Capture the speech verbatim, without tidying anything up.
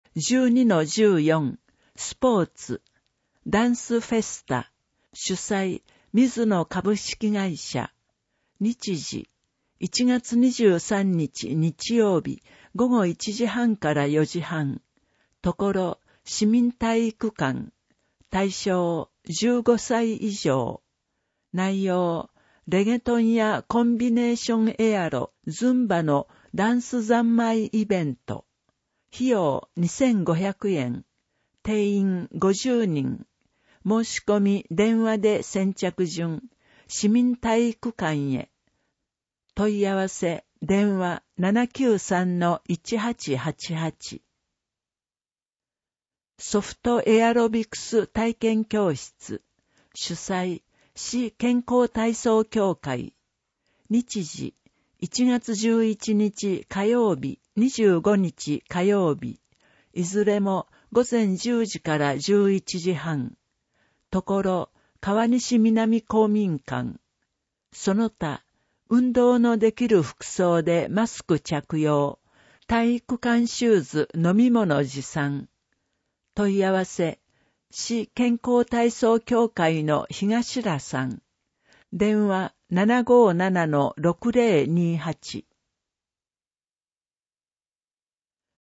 じゅうにのじゅうよん スポーツ、ダンスフェスタ、主催、水野株式会社。日時、いちがつにじゅうさんにち日曜日、ごごいちじはんからよじはん。ところ、市民体育館。対象、じゅうごさい以上。内容、レゲトンやコンビネーションエアロ、ズンバのダンス三昧イベント。費用にせんごひゃくえん。定員ごじゅうにん。申し込み電話で先着順。市民体育館へ。問い合わせ電話 ななきゅうさんのいちはちはちはち。ソフトエアロビクス体験教室。主催、市健康体操協会。日時、いちがつじゅういちにち火曜日、にじゅうごにち火曜日。いずれもごぜんじゅうじからじゅういちじはん。ところ、川西南公民館。その他、運動のできる服装でマスク着用。体育館シューズ飲み物持参。問い合わせ、市健康体操協会の東良さん。電話 ななごーななのろくぜろにはち。